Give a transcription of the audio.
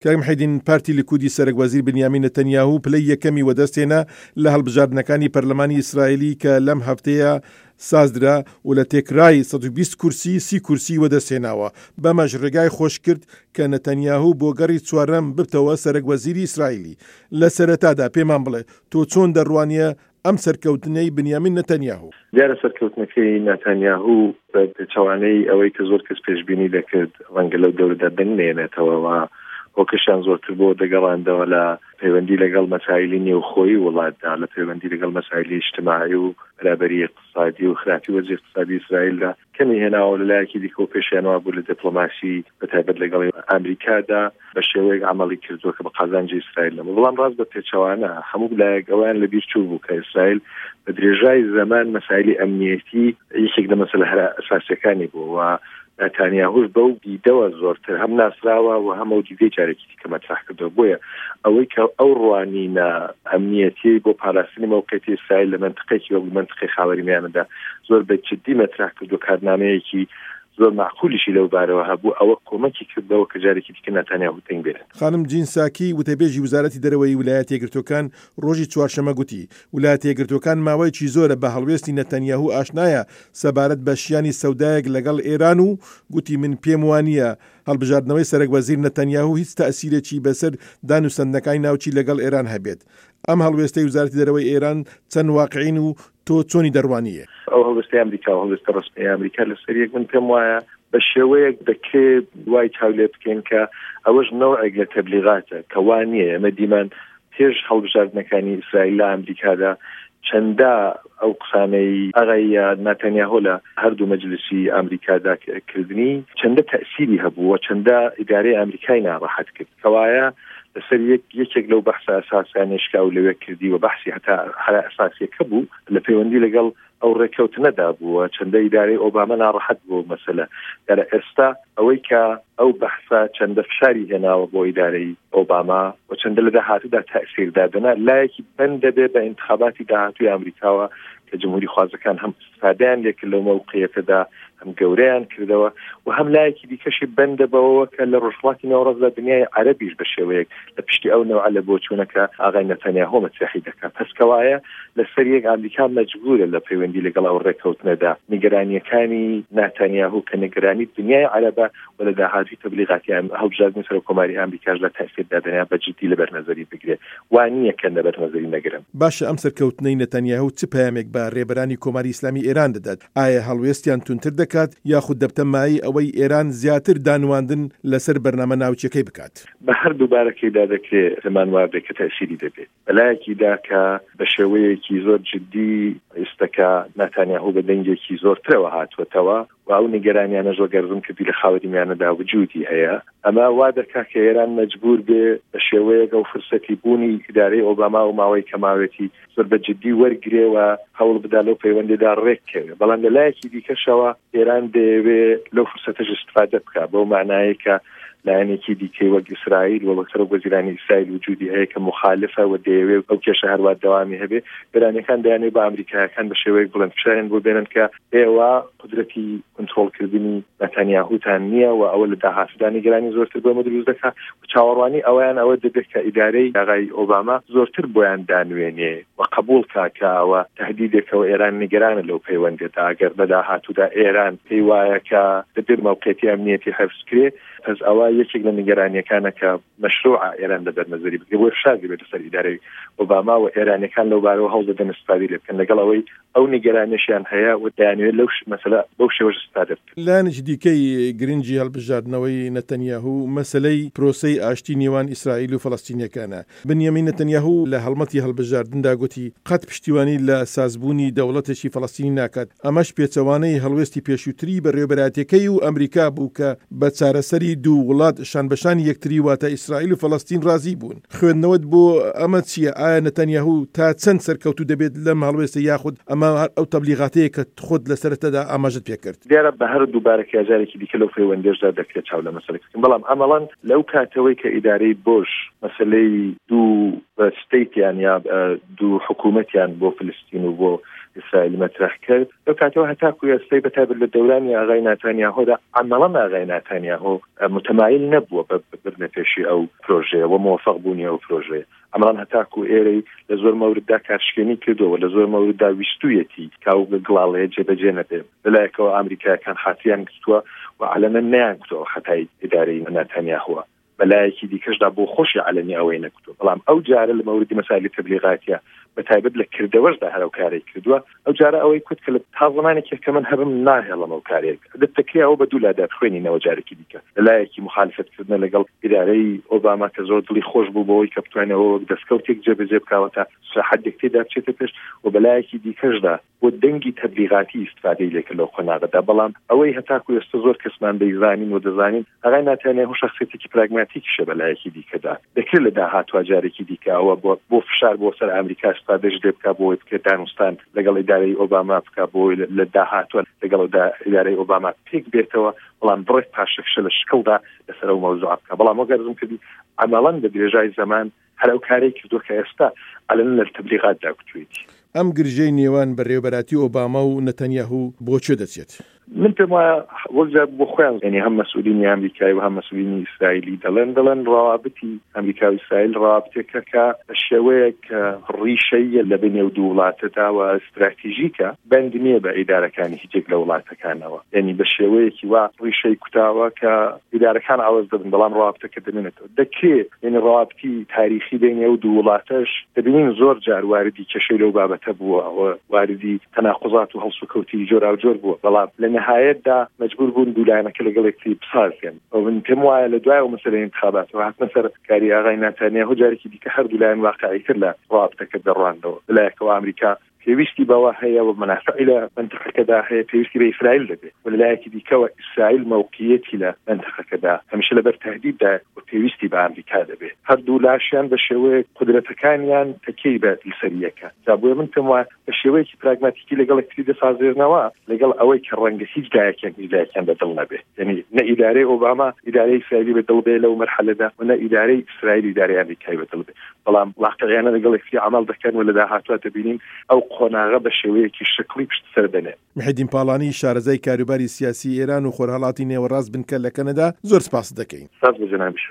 کاک محەیدین پارتی لیکودی سەرۆکوەزیر بنیامین نەتەنیاهو پلەی یەکەمی وەدەستێنا لە هەڵبژاردنەکانی پەرلەمانی ئیسرائیلی کە لەم هەفتەیە سازدرا و لە تێکرای 120 کورسی 30 کورسی وەدەستێناوە. بەمەش ڕێگای خۆش کرد کە نەتەنیاهو بۆ گەڕی چوارەم ببتەوە سەرۆکوەزیری ئیسرائیلی. لە سەرەتادا پێمان بڵێ تۆ چۆن دەڕوانیە ئەم سەرکەوتنەی بنیامین نەتەنیاهو؟ دیارە سەرکەوتنەکەی نەتەنیاهو بە پێچەوانەی ئەوەی کە زۆر کەس پێشبینی دەکرد ڕەنگە لەو دەورەدا بنێنێتەوە هۆکشیان زۆرتر بۆ دەگەڕاندەوە لە پەیوەندی لەگەڵ مەسایلی نێوخۆیی وڵاتدا، لە پەیوەندی لەگەڵ مەسایلی اجتماعی و بەرابەری اقتصادی و خراپی وەزعی اقتصادی ئیسرائیلدا کەمی هێناوە لەلایەکی دیکە و پێشیانەوە بوو لە دیپلۆماسی بەتایبەت لەگەڵ ئەمریکادا بە شێوەیەک عملی کردووە کە بە قازانجی ئیسرائیل نەبوو. بەڵام ڕاست بە پێچەوانە هەموو لایەک ئەویان لەبیر چوو بوو کە ئیسرائیل بە درێژای زەمان مەسایلی ئەمنیەتی یەکێک لە مەسەلە ئەساسیەکانی بوو و نەتانیاهوش بەو دیدەوە زۆرتر هەم ناسراوە و هەم ئەو دیدەی جارێکی دیکە مەطرح کردەوە. بۆیە ئەوەی کە ئەو ڕوانینە ئەمنیەتی بۆ پاراستنی موقعیتی ئیسرائیل لە منطقەیەکی وەک منطقەی خاوەریمیانەدا زۆر بە جدی مەطرح کردو، کارنامەیەکی زۆر معقولیشی لەو بارەوە هەبوو. ئەوە کۆمەکی کردەوە کە جارێکی دیکە نەتانیاهو تەنگ بێنن. خانم جین ساکی وتەبێژی وزارەتی دەرەوەی ویلایەتە یەکگرتووەکان ڕۆژی چوارشەمە گوتی ویلایەتە یەکگرتووەکان ماوەیەکی زۆرە بە هەڵوێستی نەتەنیاهو ئاشنایە سەبارەت بە شیانی سەودایەک لەگەڵ ئێران و گوتی من پێم وانییە هەڵبژاردنەوەی سەرۆکوەزیر نەتەنیاهو هیچ تەئسیرێکی بەسەر دانووسەندنەکانی ناوچی لەگەڵ ئێران هەبێت. ئەم هەڵوێستەی وزارەتی دەرەوەی ئێران چەند واقعین و تۆ چۆنی دەڕوانیە؟ ئەو هەڵوێستەی ئەمریکا و هەڵوێستە ڕسمی ئەمریکا لەسەر یەک من پێم وایە بە شێوەیەک دەکرێت دوای چاولێ بکەین کە ئەوەش نەوەیەک لە تەبلیغاتە کە وانییە ئێمە دیمان پێش هەڵبژاردنەکانی ئیسرائیل لە ئەمریکادا چەندە ئەو قسانەی ئەغای نەتەنیاهو لە هەردوو مەجلیسی ئەمریکادا کردنی چەندە تەئسیری هەبوو و چەندە ئیدارەی ئەمریکای ناڕەحەت کرد کەوایە لەسەر یەکێک لەو بەحسە ئەساسیانێشکا و لەوێ کردی و بەحسی هەتا هەر ئەساسیەکە بوو لە پەیوەندی لەگەڵ ئەو ڕێکەوتنەدا بووە چەندە ئیدارەی ئۆباما ناڕەحەت بوو مەسەلە دیارە ئێستا ئەوەی کە ئەو بەحسە چەندە فشاری هێناوە بۆ ئیدارەی ئۆباما و چەندە لە داهاتوودا تەئسیردادەنا لایەکی بەند دەبێ بە انتخاباتی داهاتووی ئەمریکاوە کە جمهوری خوازەکان هەم استفادەیان لێکرد لەو موقعیەکەدا هەم گەورەیان کردەوە و هەم لایەکی دیکەشی بەندە بەوە کە لە ڕۆژهەڵاتی ناوەڕاستدا دنیای عەرەبیش بە شێوەیەک لە پشتی ئەو نەوعە لە بۆچوونەکە ئاغای نەتەنیاهو مەترحی دەکات. پس کەوایە لەسەر یەک ئەمریکا مەجبورە لە پەیوەندی لەگەڵ ئەو ڕێکەوتنەدا نیگەرانیەکانی نەتەنیاهو کە نیگەرانی دنیای عەرەبە و لە داهاتوی تەبلیغاتی هەڵبژاردنی سەرۆکۆماری ئەمریکاش لە تەئسیردادنیان بە جدی لە بەرنەزەری بگرێت وانییە کە لە بەرنەزەری نەگرن. باشە ئەم سەرکەوتنەی نەتەنیاهو چ پەیامێک بە ڕێبەرانی کۆماری ئیسلامی ئێران دەدات؟ ئایا هەڵوێستیان تونتر دەکات یاخود دەبتەمایی ئەوەی ئێران زیاتر دانواندن لەسەر بەرنامە ناوچەکەی بکات؟ بە هەردوو بارەکەیدا دەکرێت زمان واردێک کە تەئسیری دەبێت بەلایەکیدا کە بە شێوەیەکی زۆر جدی ئێستاکە نەتەنیاهو بە دەنگێکی زۆرترەوە هاتووەتەوە و ئەو نیگەرانیانە زۆر گەرزم کردی لە خاوەریمیانەدا وجودی هەیە. ئەمە وا دەکات کە ئێران مەجبور بێ بە شێوەیەک ئەو فرسەتی بوونی ئیدارەی ئۆباما و ماوەی کەماوێتی زۆر بە جدی وەرگرێەوە هەوڵ بدا لەو پەیوەندیدا ڕێککەوێت. بەڵام لە لایەکی دیکەشەوە ئێران دەیەوێت لەو فرسەتەش استفادە بکات بەو معنایە کە لایەنێکی دیکەی وەک ئیسرائیل و سەرۆکوەزیرانی ئیسرائیل وجودی هەیە کە مخالفە و دەیەوێت ئەو کێشە هەروە دەوامی هەبێ. گەرانیەکان دەیانێت بە ئەمریکایەکان بە شێوەیەک بڵند فشارێن بۆ بێنن کە ئێوە قدرەتی کنترۆڵکردنی نەتەنیاهوتان نییە و ئەوە لە داهاتوودا نیگەرانی زۆرتر بۆمە دروست دەکات و چاوەڕوانی ئەویان ئەوە دەبێت کە ئیدارەی ئاغای ئۆباما زۆرتر بۆیان دانوێنێ و قبول کاکە ئەوە تهدیدێکەوە ئێران نیگەرانە لەو پەیوەندێدا ئەگەر بە داهاتوودا ئێران پێی وایە کە دەبێت موقعیتی ئەمنیەتی حفظکرێ پس ئەوە یەکێک لە نیگەرانیەکانە کە مەشروعە ئێران دەبەرنەزەری بکرێت بۆ فشاری بێت لەسەر ئیدارەی ئۆباما و ئێرانیەکان لەو بارەوە هەوڵ دەدەن استفادە لێ بکەن لەگەڵ ئەوەی ئەو نیگەرانیشیان هەیە و دەیانوێت لەو مەسەلە بەو شێوەش استفادە بکەن. لایەنێکی دیکەی گرنگی هەڵبژاردنەوەی نەتەنیاهو مەسەلەی پرۆسەی ئاشتی نێوان ئیسرائیل و فەڵەستینیەکانە. بنیامین نەتەنیاهو لە هەڵمەتی هەڵبژاردندا گوتی قەت پشتیوانی لە سازبوونی دەوڵەتێکی فەڵەستینی ناکات. ئەمەش پێچەوانەی هەڵوێستی پێشووتری بەڕێوەبەراتەکەی و ئەمریکا بوو کە بە چارەسەری دوو وڵات شان بەشانی یەکتری واتە ئیسرائیل و فەڵەستین رازی بوون. خوێندنەوەت بۆ ئەمە چییە؟ ئایا نەتەنیاهو تا چەند سەرکەوتوو دەبێت لەم هەڵوێستە یاخود ئەمە ئەو تەبلیغاتەیە کە خۆت لەسەرەتەدا ئاماژت پێکرد؟ دیارە بە هەر دووبارەکە جارێکی دیکە لەو پەیوەندیشدا دەکرێت چاو لە مەسەلەکەکەن بەڵام ئەمەڵەن لەو کاتەوەی کە ئیدارەی بۆش مەسەلەی دوو ستیتیان یا دوو حکوومەتیان بۆ فلستین و بۆ ئیسرائیل مەطرح کرد لەو کاتەوە هەتاکو ئێستای بەتابەت لە دەورانی ئاغای ناتانیاهۆدا عەمەڵەن ئاغای ناتانیاهۆ متمایل نەبووە بە بردنەپێشی ئەو پرۆژەیە و موفق بوونی ئەو پرۆژەیە ئەمڕان هەتاکو ئێرەی لە زۆر مەورددا کارشکێنی کردەوە لە زۆر مەورددا ویستویەتی کاو گڵاڵەیە جێبەجێ نەبێ لەلایەکەوە ئەمریکایەکان خاتیان کردووە و عەلەنە نەیانکردەوە خەتای ئیدارەی ناتانیاهۆوە بەلایەکی دیکەشدا بۆ خۆشی عەلەنی ئەوەی نەکردووە بەڵام ئەو جارە لە مەوردی مەسائلی تەبلیغاتیە بەتایبەت لە کردەوەشدا هەرو کارێک کردووە ئەو جارە ئەوەی کوت کە لە تا زمانێکی کە من هەبم ناهێڵم ئەو کارێک دەتەکرێەوە بە دوو لادار خوێنینەوە جارێکی دیکە لەلایەکی مخالفتکردنە لەگەڵ ئیدارەی ئۆباما کە زۆر دڵی خۆش بوو بەوەی کە بتوانێتەوە وەک دەستکەوتێک جێبەجێ بکاوەتە ساحەدێک تێدا بچێتە پێش و بەلایەکی دیکەشدا بۆ دەنگی تەبلیغاتی ئیستفادەی لێکرد لەو خۆناغەدا بەڵام ئەوەی هەتاکو ئێستا زۆر کەسمان دەیزانین و دەزانین ئاغای ناتانیاهۆ شەخسیەتێکی پراگماتیکیشە بەلایەکی دیکەدا دەکرێت لە داهاتوە جارێکی دیکە ئەوە بۆ فشار بۆ سەر ئەمریکا استادەش دێ بکە بۆی بکرێت دانوستان لەگەڵ ئیدارەی ئۆباما بکە بۆی لە داهاتوە لەگەڵ ئیدارەی ئۆباما پێک بێتەوە بەڵام بڕێک پاشەکشە لە شکڵدا لەسەر ئەو مەوزوع بکە بەڵام وەگەرزم کردی عەمەڵەن بە درێژای زەمان هەر ئەو کارێک کردووە کە ئێستا ئەلەن لە تەبلیغاتدا کوتوێتی ئەم گرژەی نێوان بەڕێوەبەراتی ئۆباما و نەتەنیاهو بۆ چێ دەچێت من پێم وایە وەکجار بۆ خۆیان ینی هەم مەسئولینی ئەمریکایی و هەم مەسئولینی ئیسرائیلی دەڵێن ڕەوابەتی ئەمریکا و ئیسرائیل ڕەوابەتێکە کە شێوەیەک ڕیشەیە لە بنێو دوو وڵاتەدا و ئستراتیژیکە بەند نییە بە ئیدارەکانی هیچێک لە وڵاتەکانەوە ینی بە شێوەیەکی وا ڕیشەی کوتاوە کە ئیدارەکان ئاواز دەبن بەڵام ڕەوابەتەکە دەمێنێتەوە دەکرێت ینی ڕەوابەتی تاریخی بینێ و دوو وڵاتەش دەبینین زۆر جار واردی کێشەی لەو بابەتە بووە واردی تەناقوزات و هەڵسوکەوتی جۆرا و جۆر بووە بەڵام نهایەتدا مەجبور بوون دوولایەنەکە لەگەڵێکی بسازێن ئەو من پێم وایە لە دوای و مەسەلەی انتخاباتەوە هاتنە سەر کاری ئاغای ناتانیاهۆ جارێکی دیکە هەر دوولایەن واقعیتر لە ڕابطەکە دەڕوانەوە لەلایەکەوە ئەمریکا پێویستی بەوە هەیە و منافعی لە منطقەکەدا هەیە پێویستی بە ئیسرائیل دەبێت و لەلایەکی دیکەوە ئیسرائیل موقعیەتی لە منطقەکەدا هەمیشە لەبەر تهدیددا و پێویستی بە ئەمریکا دەبێت هەردوو لاشیان بە شێوەیە قودرەتەکانیان تەکیەی بە لەسەریەکە جا بۆیە من پێم وایە بە شێوەیەکی پراگماتیکی لەگەڵ یەکتری دەسازێنەوە لەگەڵ ئەوەی کە ڕەنگە هیچ لایەکیان بەدڵ نەبێت یعنی نە ئیدارەی ئۆباما ئیدارەی ئیسرائیلی بەدڵ بێ لەو مەرحەلەدا و نە ئیدارەی ئیسرائیل ئیدارەی ئەمریکای بەدڵ بێت بەڵام واقعیانە لەگەڵ یەکتری عەمەڵ دەکەن و لە داهاتوە دەبینین ئەو قۆناغە بە شێوەیەکی شکلی پشت سەر دەنێ محیدین پاڵانی شارەزای کاروباری سیاسی ئێران و خۆرهەڵاتی نێوەڕاست بنکە لە کەنەدا زۆر سپاس دەکەین. سپاس بە جەنابش.